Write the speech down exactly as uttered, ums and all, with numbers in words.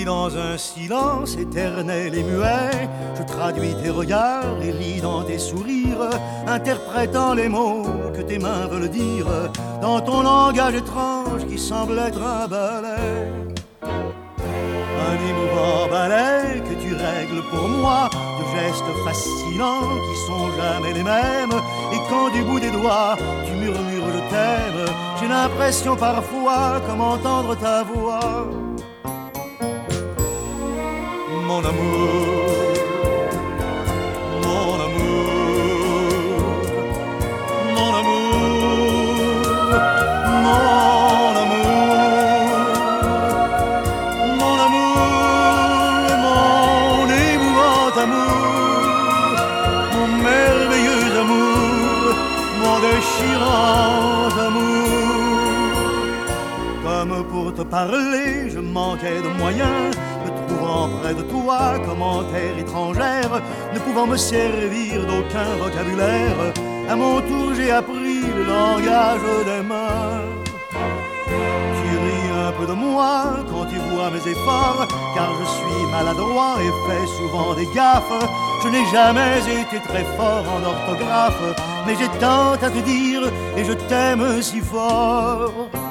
dans un silence éternel et muet, je traduis tes regards et lis dans tes sourires, interprétant les mots que tes mains veulent dire, dans ton langage étrange qui semble être un ballet. Un émouvant ballet que tu règles pour moi, de gestes fascinants qui sont jamais les mêmes. Et quand du bout des doigts tu murmures je t'aime, j'ai l'impression parfois comme entendre ta voix. Mon amour, mon amour, mon amour, mon amour, mon amour, mon émouvant amour, mon merveilleux amour, mon déchirant amour. Comme pour te parler, je manquais de moyens, trouvant près de toi commentaires étrangères, ne pouvant me servir d'aucun vocabulaire. À mon tour j'ai appris le langage des mains. Tu ris un peu de moi quand tu vois mes efforts, car je suis maladroit et fais souvent des gaffes. Je n'ai jamais été très fort en orthographe, mais j'ai tant à te dire et je t'aime si fort.